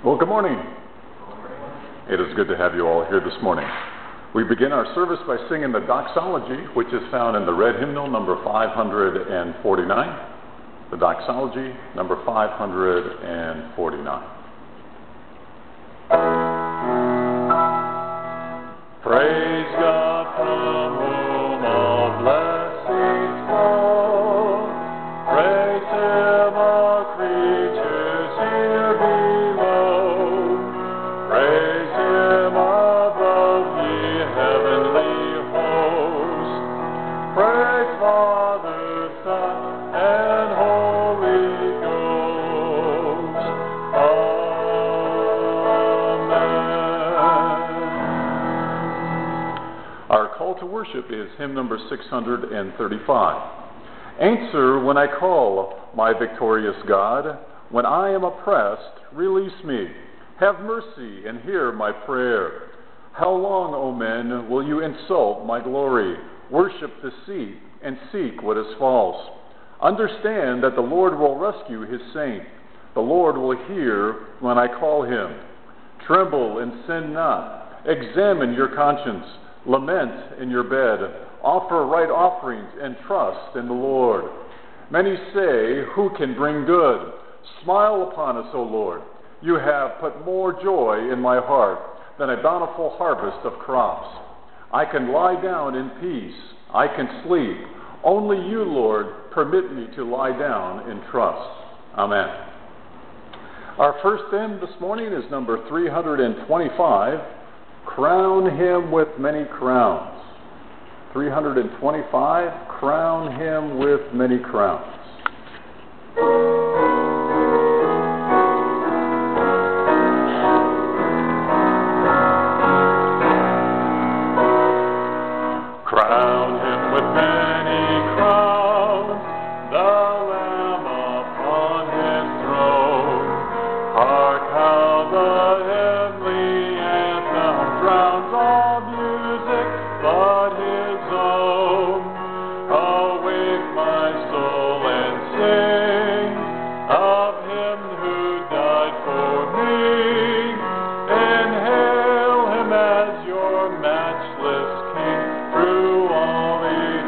Well, good morning. It is good to have you all here this morning. We begin our service by singing the doxology, which is found in the red hymnal, number 549. The doxology, number 549. Praise God from whom all blessings flow. Praise Him, all creatures here below. Praise Him above, ye heavenly hosts. Praise Father, Son, and Holy Ghost. Amen. Our call to worship is hymn number 635. Answer when I call, my victorious God. When I am oppressed, release me. Have mercy and hear my prayer. How long, O men, will you insult my glory? Worship deceit and seek what is false. Understand that the Lord will rescue his saint. The Lord will hear when I call him. Tremble and sin not. Examine your conscience. Lament in your bed. Offer right offerings and trust in the Lord. Many say, who can bring good? Smile upon us, O Lord. You have put more joy in my heart than a bountiful harvest of crops. I can lie down in peace. I can sleep. Only you, Lord, permit me to lie down in trust. Amen. Our first hymn this morning is number 325, Crown Him with Many Crowns. 325, Crown Him with Many Crowns. Crown him with many crowns, the Lamb upon his throne. Hark how the heavenly anthem drowns all music but his own. Awake my soul and sing of him who died for me. Inhale him as your matchless King through all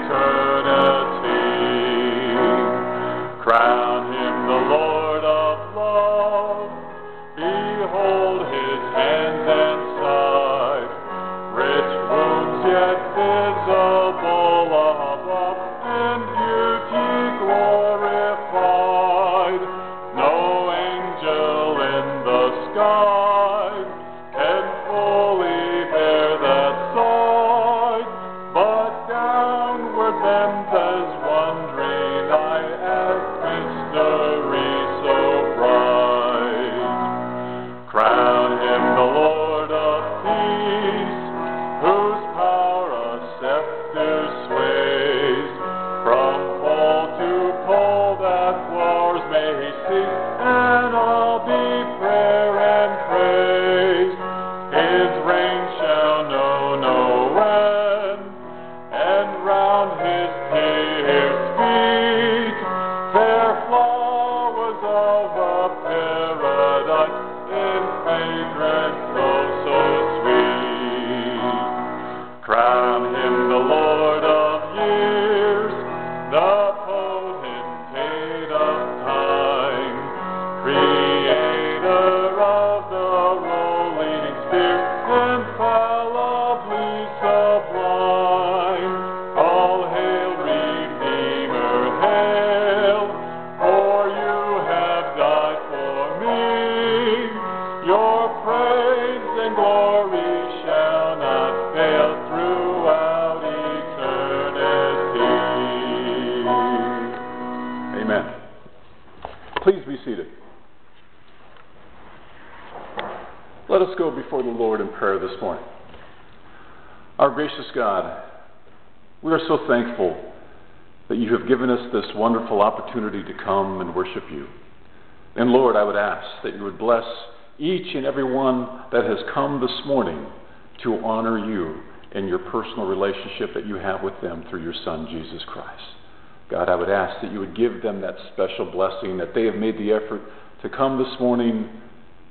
eternity. Crown him the Lord of love. Behold his hands and side, rich wounds yet visible above, in beauty glorified. No angel in the sky can fully bear that sight, but downward bends as wondering eye at mystery so bright. Crown him the Lord of peace, whose power a scepter sways. From pole to pole that wars may cease, and all be prayer and praise. His reign shall know no end, and round his pierced feet fair flowers of a paradise in fragrance so sweet. Crown him the Lord of years, the potentate of time, creator of the rolling spheres, infallibly sublime. All hail, Redeemer, hail, for you have died for me. Your praise and glory shall not fail throughout eternity. Amen. Please be seated. Let us go before the Lord in prayer this morning. Our gracious God, we are so thankful that you have given us this wonderful opportunity to come and worship you. And Lord, I would ask that you would bless each and every one that has come this morning to honor you in your personal relationship that you have with them through your Son, Jesus Christ. God, I would ask that you would give them that special blessing, that they have made the effort to come this morning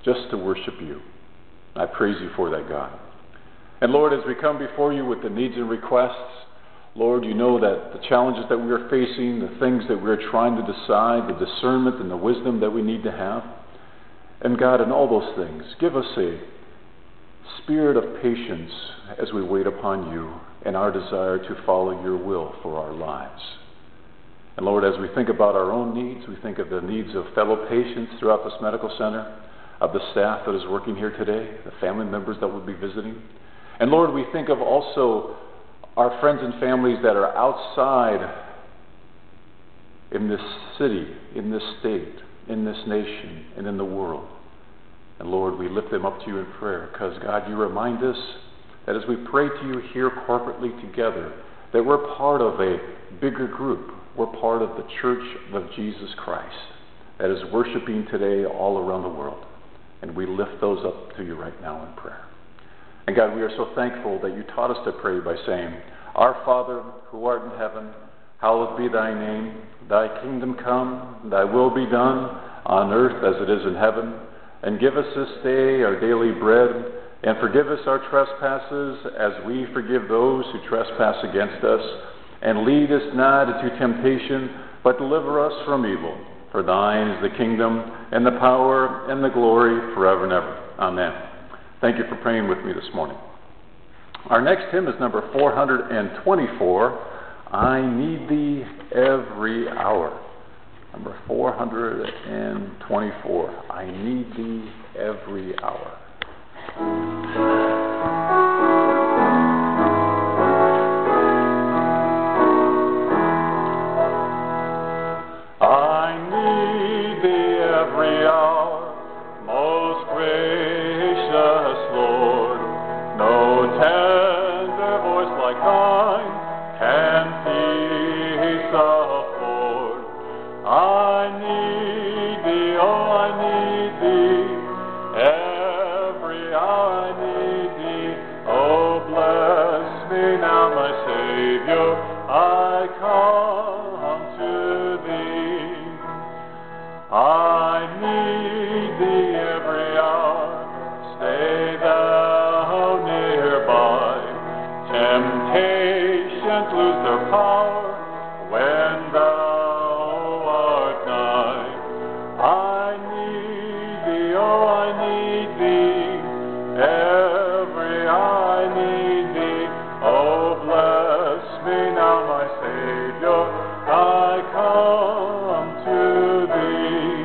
just to worship you. I praise you for that, God. And Lord, as we come before you with the needs and requests, Lord, you know that the challenges that we are facing, the things that we're trying to decide, the discernment and the wisdom that we need to have. And God, in all those things, give us a spirit of patience as we wait upon you and our desire to follow your will for our lives. And Lord, as we think about our own needs, we think of the needs of fellow patients throughout this medical center, of the staff that is working here today, the family members that will be visiting. And Lord, we think of also our friends and families that are outside in this city, in this state, in this nation, and in the world. And Lord, we lift them up to you in prayer because, God, you remind us that as we pray to you here corporately together, that we're part of a bigger group. We're part of the Church of Jesus Christ that is worshiping today all around the world. And we lift those up to you right now in prayer. And God, we are so thankful that you taught us to pray by saying, Our Father, who art in heaven, hallowed be thy name. Thy kingdom come, thy will be done on earth as it is in heaven. And give us this day our daily bread, and forgive us our trespasses as we forgive those who trespass against us. And lead us not into temptation, but deliver us from evil. For thine is the kingdom, and the power, and the glory, forever and ever. Amen. Thank you for praying with me this morning. Our next hymn is number 424, I Need Thee Every Hour. Number 424, I Need Thee Every Hour. I need thee every hour, most gracious Lord. No tender voice like thine can peace afford. I need thee, oh, I need thee, every hour I need thee. Oh, bless me now, my Savior, I come to thee. I need thee every hour, stay thou nearby. Temptations lose their power when thou art nigh. I need thee, oh, I need thee, every hour I need thee. Oh, bless me now, my Savior, I come to thee.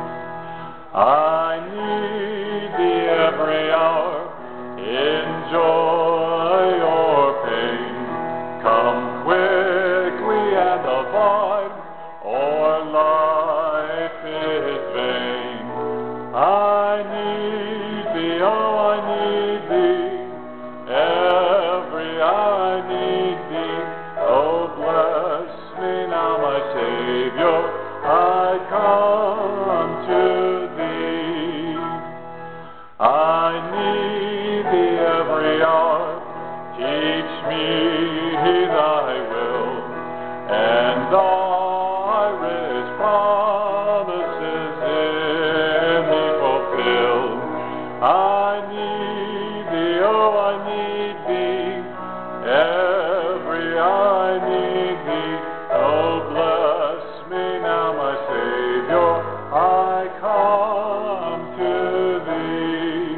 I need thee every hour, in joy or pain. Come quickly and abide, or life is vain. I need thee, oh, I need thee, every hour I need thee. Oh, bless me now, my Savior, I come to thee. I need thee every hour, teach me thy will, and thy rich promises in me fulfill. I need thee, oh, I need thee, every hour I need thee. Oh, bless me now, my Savior, I come to thee.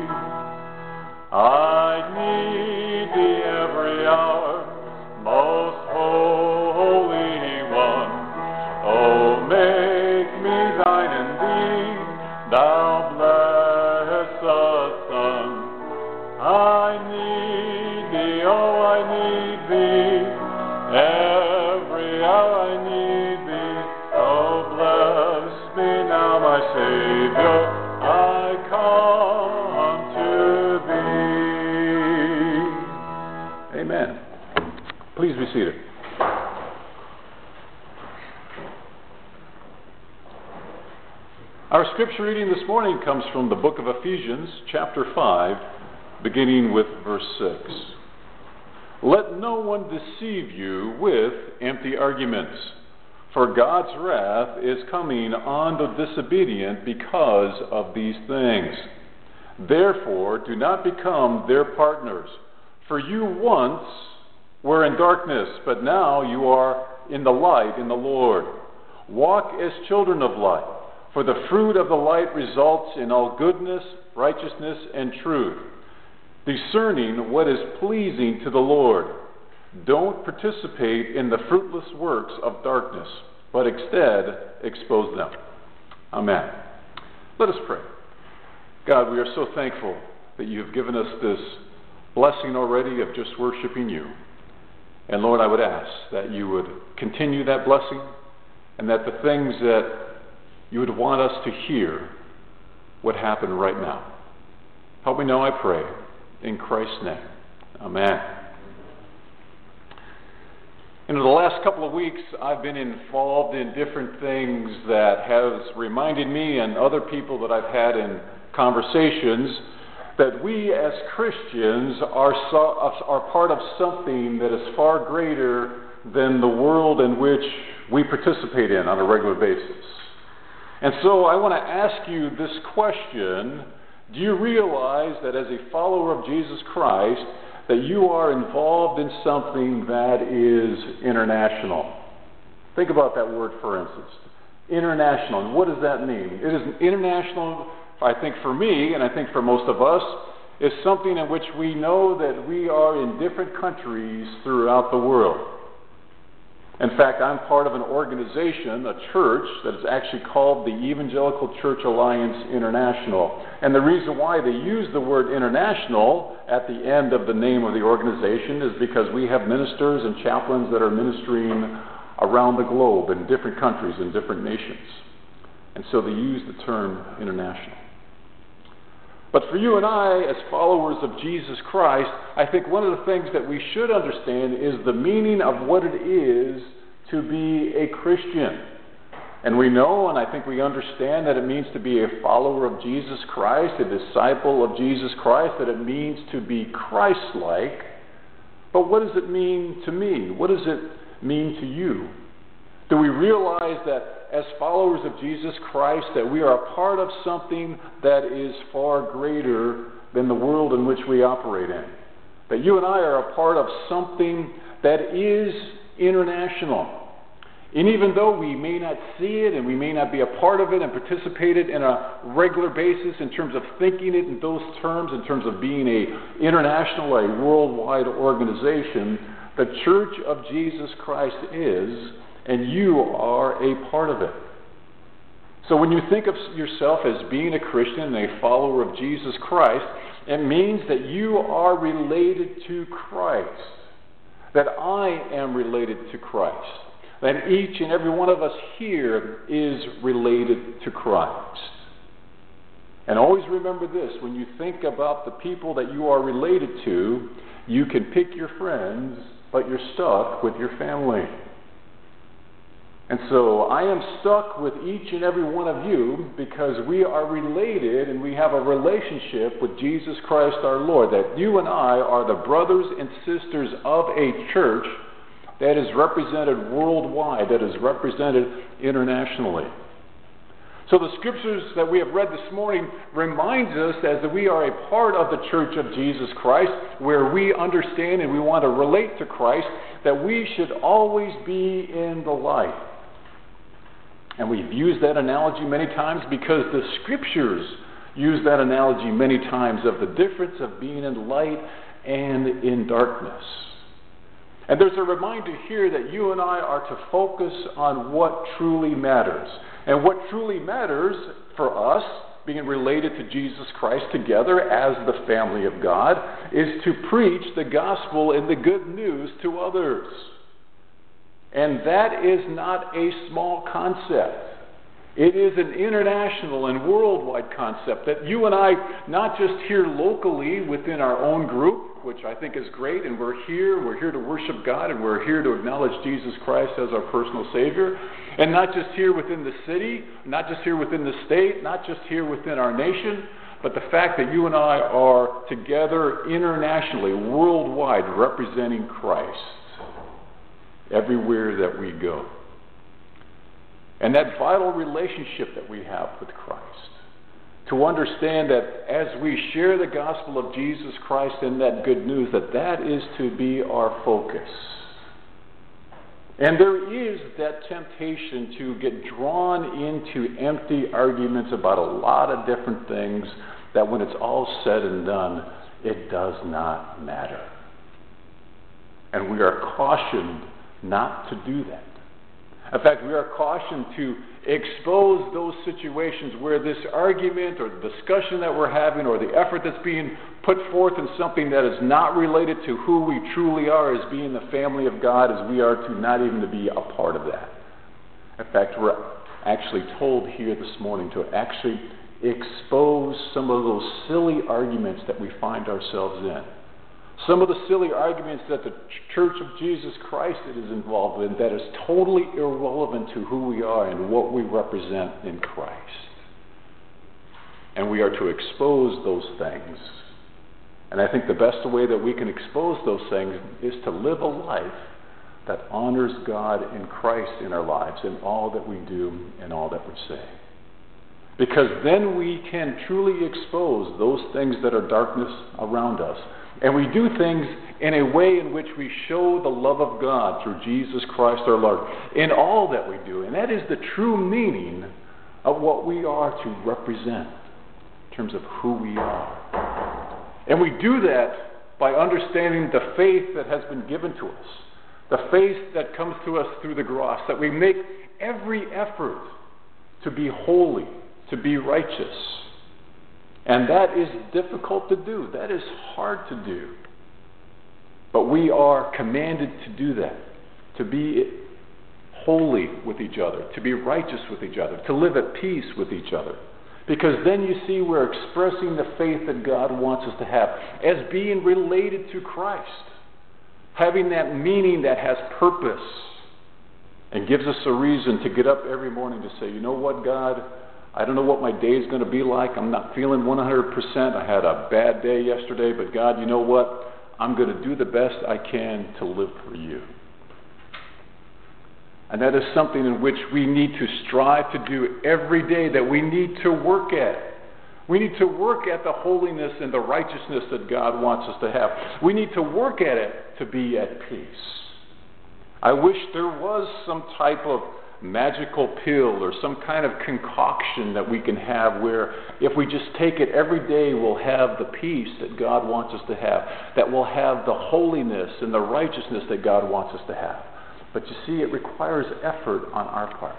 I need thee every hour, most holy one. Oh, make me thine indeed, thou blessed Son. I need thee, oh, I need thee, every hour I need thee. Oh, bless me now, my Savior, I come to thee. Amen. Please be seated. Our scripture reading this morning comes from the book of Ephesians, chapter 5, beginning with verse 6. Let no one deceive you with empty arguments, for God's wrath is coming on the disobedient because of these things. Therefore, do not become their partners. For you once were in darkness, but now you are in the light in the Lord. Walk as children of light, for the fruit of the light results in all goodness, righteousness, and truth, discerning what is pleasing to the Lord. Don't participate in the fruitless works of darkness, but instead expose them. Amen. Let us pray. God, we are so thankful that you have given us this blessing already of just worshiping you. And Lord, I would ask that you would continue that blessing, and that the things that you would want us to hear would happen right now. Help me now, I pray, in Christ's name. Amen. In the last couple of weeks, I've been involved in different things that has reminded me and other people that I've had in conversations that we as Christians are part of something that is far greater than the world in which we participate in on a regular basis. And so I want to ask you this question: do you realize that as a follower of Jesus Christ, that you are involved in something that is international? Think about that word, for instance. International. And what does that mean? It is international, I think for me, and I think for most of us, is something in which we know that we are in different countries throughout the world. In fact, I'm part of an organization, a church, that is actually called the Evangelical Church Alliance International. And the reason why they use the word international at the end of the name of the organization is because we have ministers and chaplains that are ministering around the globe in different countries and different nations. And so they use the term international. But for you and I, as followers of Jesus Christ, I think one of the things that we should understand is the meaning of what it is to be a Christian. And we know, and I think we understand, that it means to be a follower of Jesus Christ, a disciple of Jesus Christ, that it means to be Christ-like. But what does it mean to me? What does it mean to you? Do we realize that as followers of Jesus Christ, that we are a part of something that is far greater than the world in which we operate in? That you and I are a part of something that is international. And even though we may not see it and we may not be a part of it and participate in it in a regular basis in terms of thinking it in those terms, in terms of being a international, a worldwide organization, the Church of Jesus Christ is, and you are a part of it. So when you think of yourself as being a Christian and a follower of Jesus Christ, it means that you are related to Christ, that I am related to Christ, that each and every one of us here is related to Christ. And always remember this: when you think about the people that you are related to, you can pick your friends, but you're stuck with your family. And so I am stuck with each and every one of you because we are related and we have a relationship with Jesus Christ our Lord, that you and I are the brothers and sisters of a church that is represented worldwide, that is represented internationally. So the scriptures that we have read this morning reminds us that we are a part of the Church of Jesus Christ, where we understand and we want to relate to Christ, that we should always be in the light. And we've used that analogy many times because the scriptures use that analogy many times of the difference of being in light and in darkness. And there's a reminder here that you and I are to focus on what truly matters. And what truly matters for us, being related to Jesus Christ together as the family of God, is to preach the gospel and the good news to others. And that is not a small concept. It is an international and worldwide concept that you and I, not just here locally within our own group, which I think is great, and we're here to worship God, and we're here to acknowledge Jesus Christ as our personal Savior, and not just here within the city, not just here within the state, not just here within our nation, but the fact that you and I are together internationally, worldwide, representing Christ everywhere that we go. And that vital relationship that we have with Christ to understand that as we share the gospel of Jesus Christ and that good news, that is to be our focus. And there is that temptation to get drawn into empty arguments about a lot of different things that when it's all said and done, it does not matter. And we are cautioned not to do that. In fact, we are cautioned to expose those situations where this argument or the discussion that we're having or the effort that's being put forth in something that is not related to who we truly are as being the family of God, as we are to not even to be a part of that. In fact, we're actually told here this morning to actually expose some of those silly arguments that we find ourselves in. Some of the silly arguments that the Church of Jesus Christ is involved in that is totally irrelevant to who we are and what we represent in Christ. And we are to expose those things. And I think the best way that we can expose those things is to live a life that honors God and Christ in our lives in all that we do and all that we say. Because then we can truly expose those things that are darkness around us. And we do things in a way in which we show the love of God through Jesus Christ our Lord in all that we do. And that is the true meaning of what we are to represent in terms of who we are. And we do that by understanding the faith that has been given to us, the faith that comes to us through the cross, that we make every effort to be holy, to be righteous. And that is difficult to do. That is hard to do. But we are commanded to do that, to be holy with each other, to be righteous with each other, to live at peace with each other. Because then you see we're expressing the faith that God wants us to have as being related to Christ, having that meaning that has purpose and gives us a reason to get up every morning to say, you know what, God, I don't know what my day is going to be like. I'm not feeling 100%. I had a bad day yesterday, but God, you know what? I'm going to do the best I can to live for you. And that is something in which we need to strive to do every day, that we need to work at. We need to work at the holiness and the righteousness that God wants us to have. We need to work at it to be at peace. I wish there was some type of magical pill or some kind of concoction that we can have where if we just take it every day we'll have the peace that God wants us to have, that we'll have the holiness and the righteousness that God wants us to have. But you see, it requires effort on our part.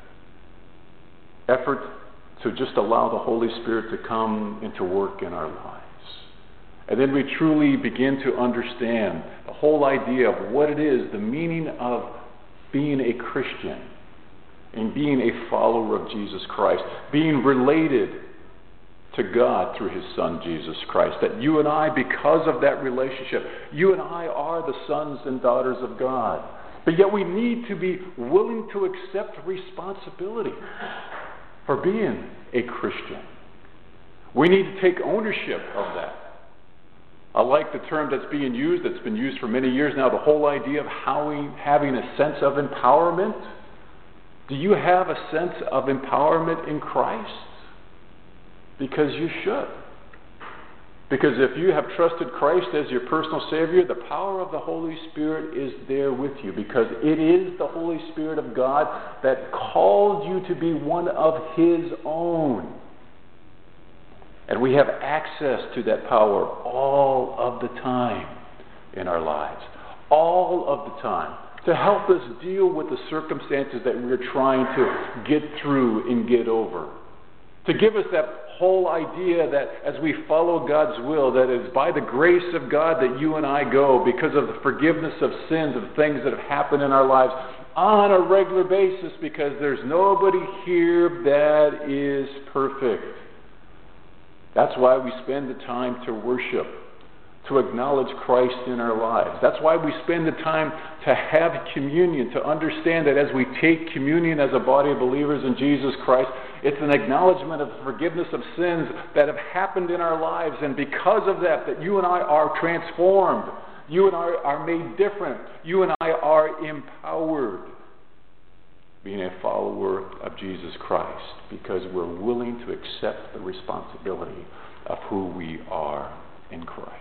Effort to just allow the Holy Spirit to come and to work in our lives. And then we truly begin to understand the whole idea of what it is, the meaning of being a Christian and being a follower of Jesus Christ, being related to God through His Son, Jesus Christ. That you and I, because of that relationship, you and I are the sons and daughters of God. But yet we need to be willing to accept responsibility for being a Christian. We need to take ownership of that. I like the term that's being used, that's been used for many years now, the whole idea of having a sense of empowerment. Do you have a sense of empowerment in Christ? Because you should. Because if you have trusted Christ as your personal Savior, the power of the Holy Spirit is there with you. Because it is the Holy Spirit of God that called you to be one of His own. And we have access to that power all of the time in our lives. All of the time. To help us deal with the circumstances that we're trying to get through and get over. To give us that whole idea that as we follow God's will, that it's by the grace of God that you and I go because of the forgiveness of sins, of things that have happened in our lives on a regular basis, because there's nobody here that is perfect. That's why we spend the time to worship, to acknowledge Christ in our lives. That's why we spend the time to have communion, to understand that as we take communion as a body of believers in Jesus Christ, it's an acknowledgement of the forgiveness of sins that have happened in our lives. And because of that, that you and I are transformed. You and I are made different. You and I are empowered. being a follower of Jesus Christ, because we're willing to accept the responsibility of who we are in Christ.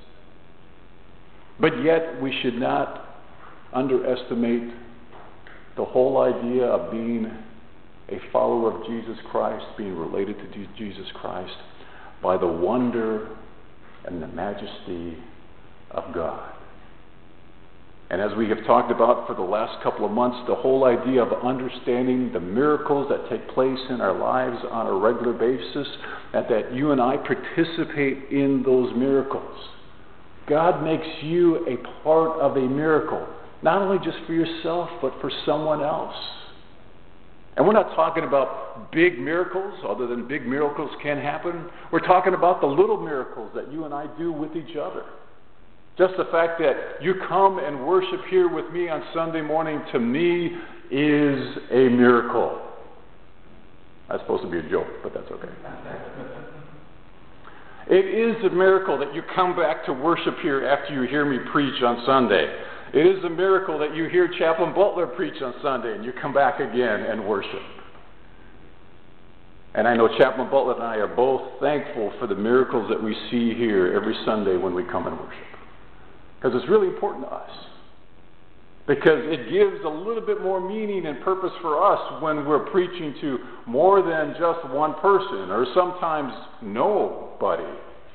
But yet, we should not underestimate the whole idea of being a follower of Jesus Christ, being related to Jesus Christ, by the wonder and the majesty of God. And as we have talked about for the last couple of months, the whole idea of understanding the miracles that take place in our lives on a regular basis, and that you and I participate in those miracles. God makes you a part of a miracle, not only just for yourself, but for someone else. And we're not talking about big miracles, other than big miracles can happen. We're talking about the little miracles that you and I do with each other. Just the fact that you come and worship here with me on Sunday morning, to me, is a miracle. That's supposed to be a joke, but that's okay. It is a miracle that you come back to worship here after you hear me preach on Sunday. It is a miracle that you hear Chaplain Butler preach on Sunday and you come back again and worship. And I know Chaplain Butler and I are both thankful for the miracles that we see here every Sunday when we come and worship. Because it's really important to us. Because it gives a little bit more meaning and purpose for us when we're preaching to more than just one person, or sometimes nobody.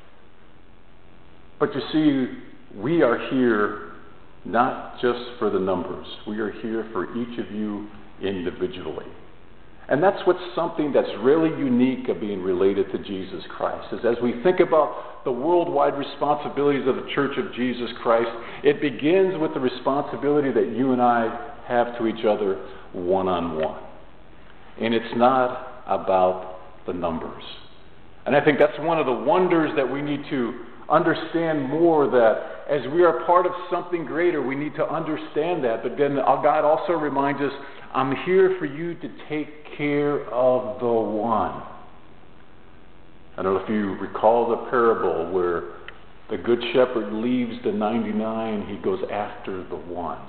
But you see, we are here not just for the numbers. We are here for each of you individually. And that's what's something that's really unique of being related to Jesus Christ, is as we think about the worldwide responsibilities of the Church of Jesus Christ, it begins with the responsibility that you and I have to each other one-on-one. And it's not about the numbers. And I think that's one of the wonders that we need to understand more, that as we are part of something greater, we need to understand that. But then God also reminds us, I'm here for you to take care of the one. I don't know if you recall the parable where the good shepherd leaves the 99, he goes after the one.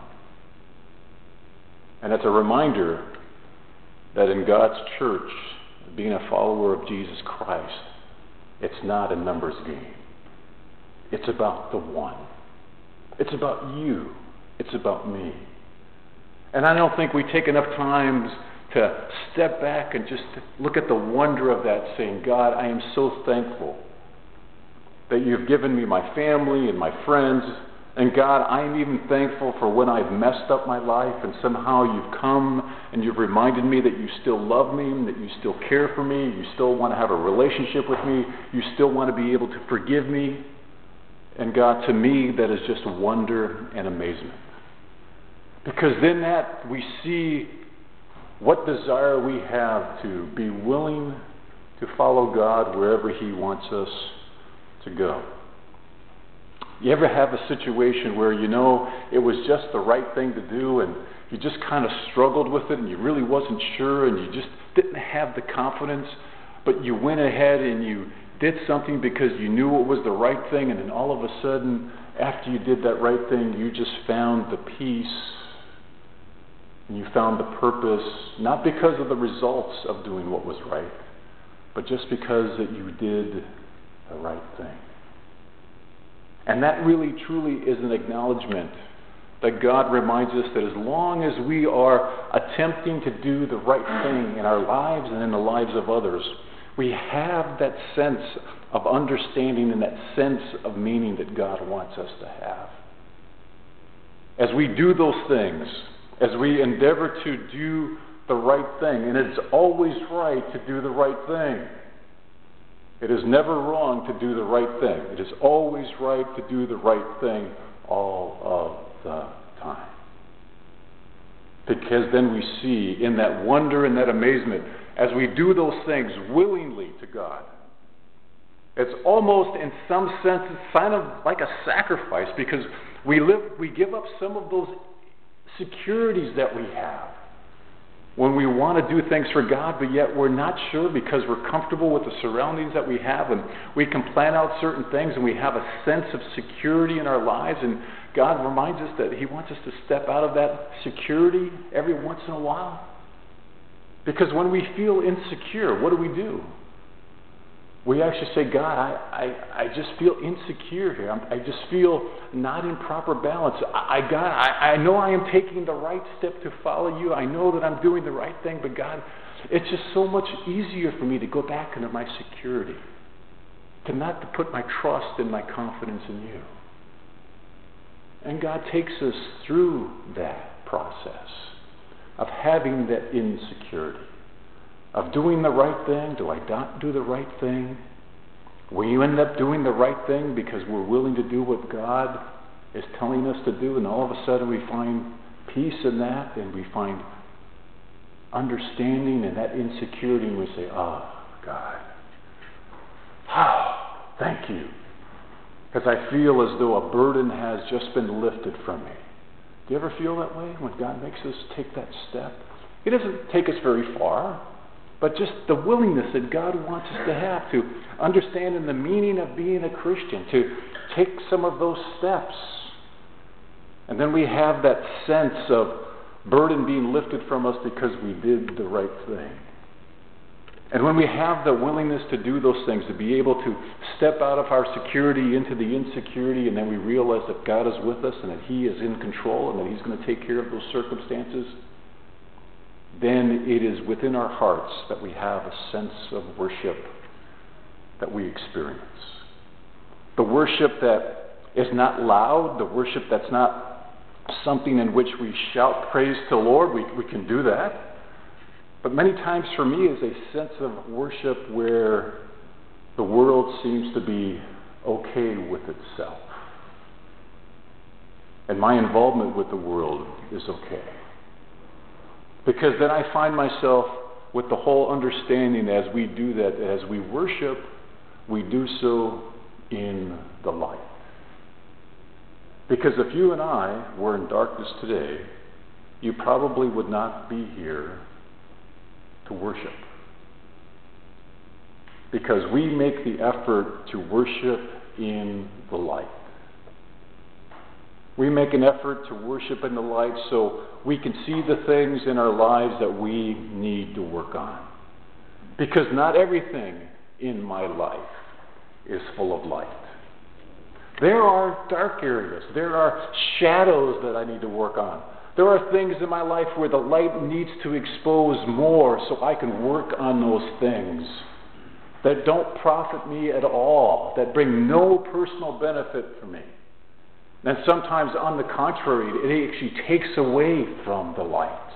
And it's a reminder that in God's church, being a follower of Jesus Christ, it's not a numbers game. It's about the one. It's about you. It's about me. And I don't think we take enough times to step back and just look at the wonder of that, saying, God, I am so thankful that you've given me my family and my friends. And God, I am even thankful for when I've messed up my life and somehow you've come and you've reminded me that you still love me, and that you still care for me, you still want to have a relationship with me, you still want to be able to forgive me. And God, to me, that is just wonder and amazement. Because in that we see what desire we have to be willing to follow God wherever He wants us to go. You ever have a situation where you know it was just the right thing to do and you just kind of struggled with it and you really wasn't sure and you just didn't have the confidence, but you went ahead and you did something because you knew it was the right thing, and then all of a sudden, after you did that right thing, you just found the peace and you found the purpose, not because of the results of doing what was right, but just because that you did the right thing. And that really, truly is an acknowledgement that God reminds us that as long as we are attempting to do the right thing in our lives and in the lives of others, we have that sense of understanding and that sense of meaning that God wants us to have. As we do those things, as we endeavor to do the right thing, and it's always right to do the right thing. It is never wrong to do the right thing. It is always right to do the right thing all of the time. Because then we see in that wonder and that amazement, as we do those things willingly to God, it's almost in some sense it's kind of like a sacrifice, because we give up some of those securities that we have when we want to do things for God, but yet we're not sure because we're comfortable with the surroundings that we have, and we can plan out certain things and we have a sense of security in our lives, and God reminds us that He wants us to step out of that security every once in a while Because when we feel insecure, what do? We actually say, God, I just feel insecure here. I just feel not in proper balance. I know I am taking the right step to follow you. I know that I'm doing the right thing, but God, it's just so much easier for me to go back into my security, to not to put my trust and my confidence in you. And God takes us through that process of having that insecurity, of doing the right thing. Do I not do the right thing? We end up doing the right thing because we're willing to do what God is telling us to do, and all of a sudden we find peace in that, and we find understanding in that insecurity, and we say, oh, God, thank you. Because I feel as though a burden has just been lifted from me. Do you ever feel that way when God makes us take that step? It doesn't take us very far, but just the willingness that God wants us to have to understand in the meaning of being a Christian, to take some of those steps. And then we have that sense of burden being lifted from us because we did the right thing. And when we have the willingness to do those things, to be able to step out of our security into the insecurity, and then we realize that God is with us and that He is in control and that He's going to take care of those circumstances, then it is within our hearts that we have a sense of worship that we experience. The worship that is not loud, the worship that's not something in which we shout praise to the Lord. We can do that. But many times for me is a sense of worship where the world seems to be okay with itself. And my involvement with the world is okay. Because then I find myself with the whole understanding as we do that, as we worship, we do so in the light. Because if you and I were in darkness today, you probably would not be here to worship. Because we make the effort to worship in the light. We make an effort to worship in the light so we can see the things in our lives that we need to work on. Because not everything in my life is full of light. There are dark areas. There are shadows that I need to work on. There are things in my life where the light needs to expose more so I can work on those things that don't profit me at all, that bring no personal benefit for me. And sometimes, on the contrary, it actually takes away from the light.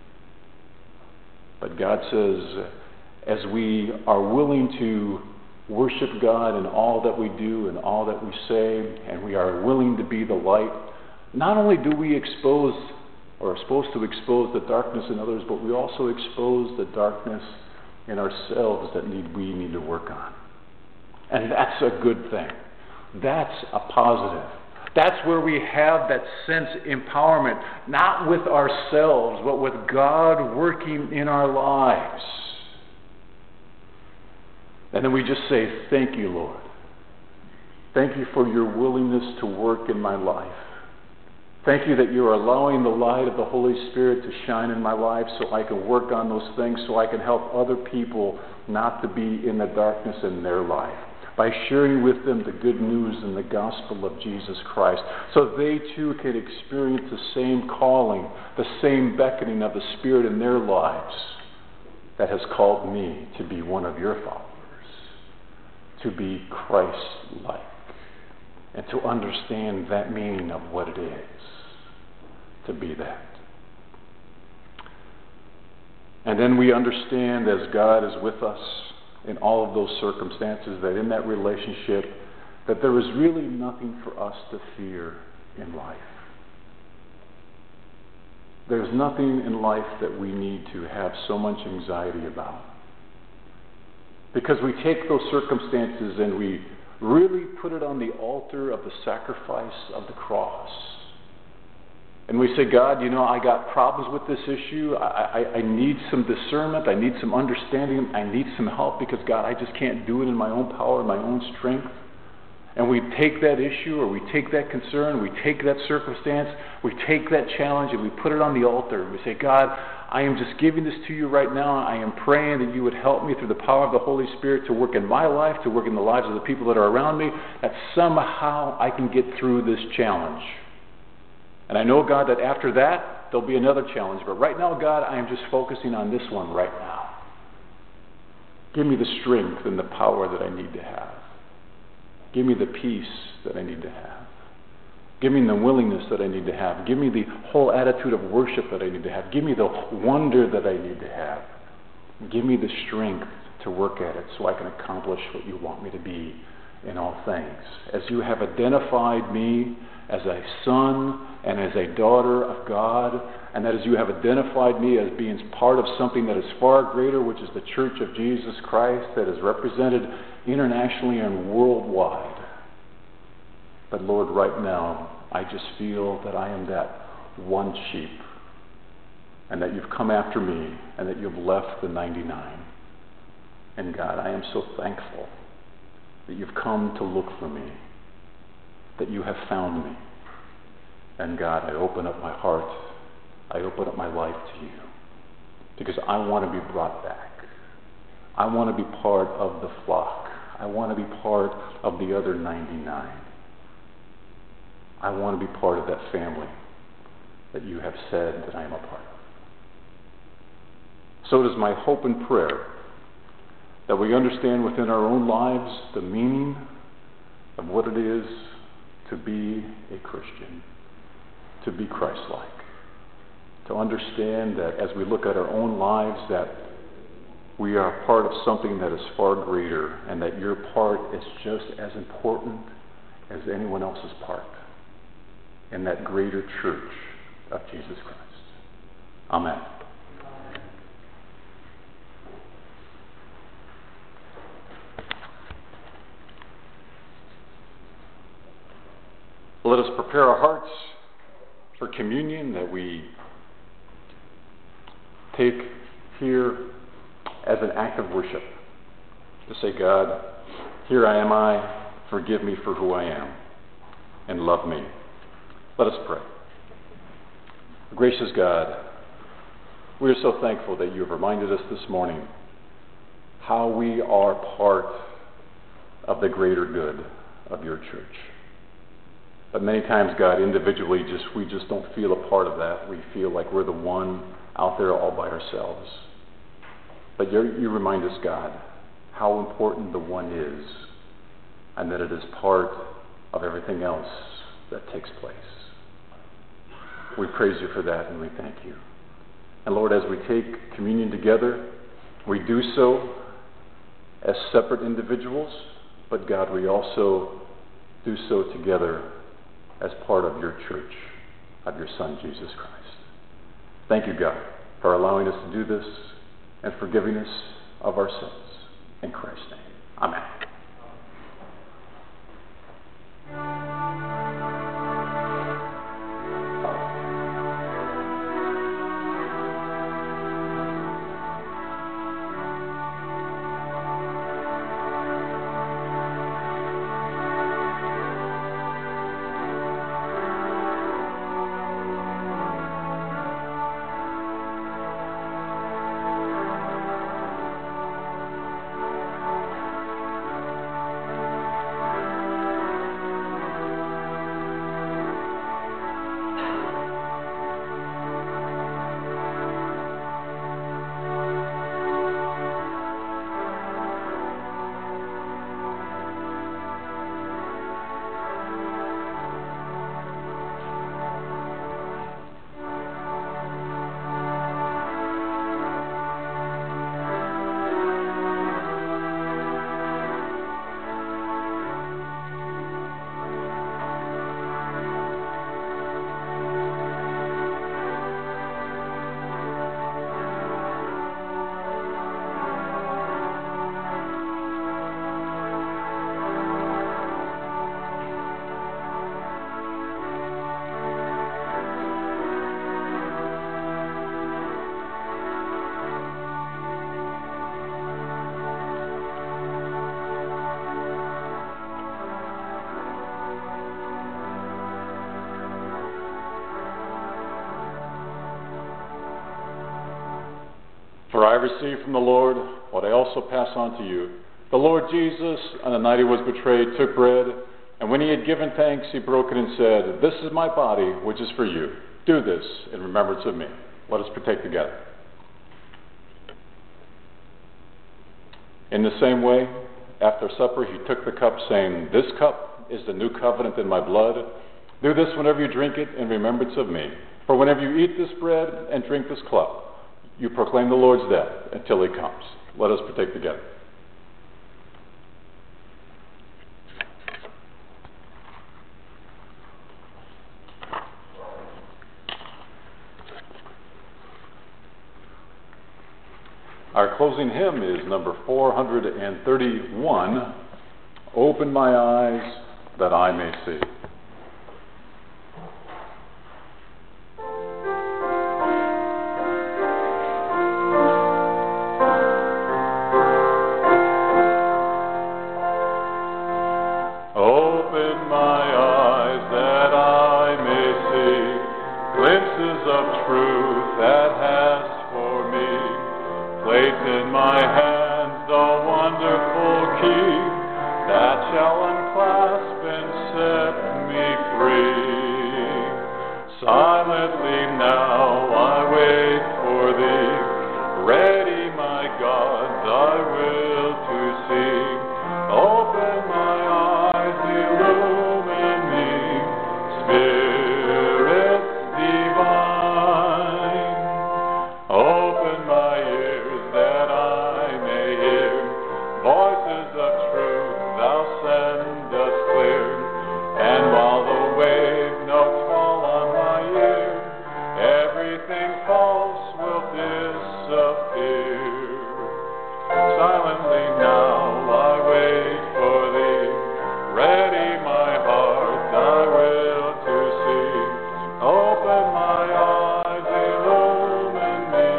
But God says, as we are willing to worship God in all that we do and all that we say, and we are willing to be the light, not only do we expose or are supposed to expose the darkness in others, but we also expose the darkness in ourselves that we need to work on. And that's a good thing. That's a positive. That's where we have that sense of empowerment, not with ourselves, but with God working in our lives. And then we just say, thank you, Lord. Thank you for your willingness to work in my life. Thank you that you're allowing the light of the Holy Spirit to shine in my life so I can work on those things, so I can help other people not to be in the darkness in their life, by sharing with them the good news and the gospel of Jesus Christ, so they too can experience the same calling, the same beckoning of the Spirit in their lives that has called me to be one of your followers, to be Christ-like, and to understand that meaning of what it is to be that. And then we understand, as God is with us in all of those circumstances, that in that relationship, that there is really nothing for us to fear in life. There's nothing in life that we need to have so much anxiety about. Because we take those circumstances and we really put it on the altar of the sacrifice of the cross. And we say, God, I got problems with this issue. I need some discernment. I need some understanding. I need some help because, God, I just can't do it in my own power, my own strength. And we take that issue, or we take that concern, we take that circumstance, we take that challenge, and we put it on the altar. And we say, God, I am just giving this to you right now. I am praying that you would help me through the power of the Holy Spirit to work in my life, to work in the lives of the people that are around me, that somehow I can get through this challenge. And I know, God, that after that, there'll be another challenge. But right now, God, I am just focusing on this one right now. Give me the strength and the power that I need to have. Give me the peace that I need to have. Give me the willingness that I need to have. Give me the whole attitude of worship that I need to have. Give me the wonder that I need to have. Give me the strength to work at it so I can accomplish what you want me to be in all things. As you have identified me as a son and as a daughter of God, and that as you have identified me as being part of something that is far greater, which is the Church of Jesus Christ that is represented internationally and worldwide. But Lord, right now, I just feel that I am that one sheep, and that you've come after me, and that you've left the 99. And God, I am so thankful that you've come to look for me, that you have found me. And God, I open up my heart, I open up my life to you, because I want to be brought back. I want to be part of the flock. I want to be part of the other 99. I want to be part of that family that you have said that I am a part of. So it is my hope and prayer that we understand within our own lives the meaning of what it is to be a Christian, to be Christ-like, to understand that as we look at our own lives that we are part of something that is far greater, and that your part is just as important as anyone else's part in that greater church of Jesus Christ. Amen. Let us prepare our hearts for communion that we take here as an act of worship. To say, God, here I, forgive me for who I am, and love me. Let us pray. Gracious God, we are so thankful that you have reminded us this morning how we are part of the greater good of your church. But many times, God, individually, we just don't feel a part of that. We feel like we're the one out there all by ourselves. But you remind us, God, how important the one is, and that it is part of everything else that takes place. We praise you for that, and we thank you. And Lord, as we take communion together, we do so as separate individuals, but God, we also do so together as part of your church, of your Son, Jesus Christ. Thank you, God, for allowing us to do this and forgiving us of our sins. In Christ's name, amen. For I received from the Lord what I also pass on to you. The Lord Jesus, on the night he was betrayed, took bread, and when he had given thanks, he broke it and said, "This is my body, which is for you. Do this in remembrance of me." Let us partake together. In the same way, after supper, he took the cup, saying, "This cup is the new covenant in my blood. Do this whenever you drink it in remembrance of me. For whenever you eat this bread and drink this cup, you proclaim the Lord's death until he comes." Let us partake together. Our closing hymn is number 431, "Open My Eyes That I May See." Open my eyes that I may see glimpses of truth that hast for me placed in my hands the wonderful key that shall unclasp and set me free. Silently now I wait for thee, ready, my God, thy will to see. Open my eyes, illumine me, Spirit divine. Open my ears that I may hear voices of truth thou sendest clear. And while the wave notes fall on my ear, everything false will disappear. Silently now I wait for thee, ready my heart thy will to see. Open my eyes, illumine me,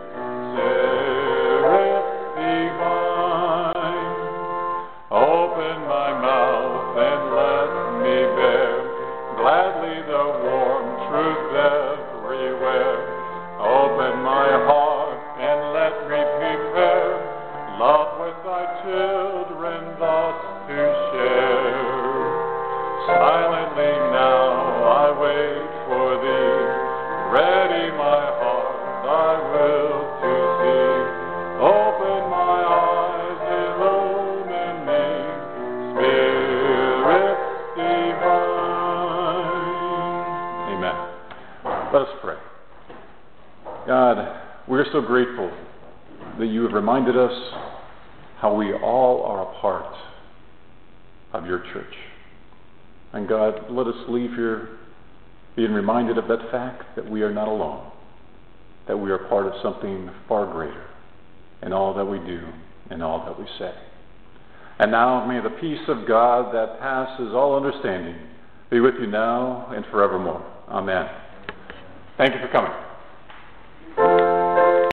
Spirit divine. Open my mouth and let me bear gladly the warm truth everywhere. Open my heart and let me prepare love with thy children thus to share. Silently now I wait for thee, ready my heart thy will to see. Open my eyes, illumine me, Spirit divine. Amen. Let us pray. God, we're so grateful that you have reminded us how we all are a part of your church. And God, let us leave here being reminded of that fact that we are not alone, that we are part of something far greater in all that we do and all that we say. And now may the peace of God that passes all understanding be with you now and forevermore. Amen. Thank you for coming.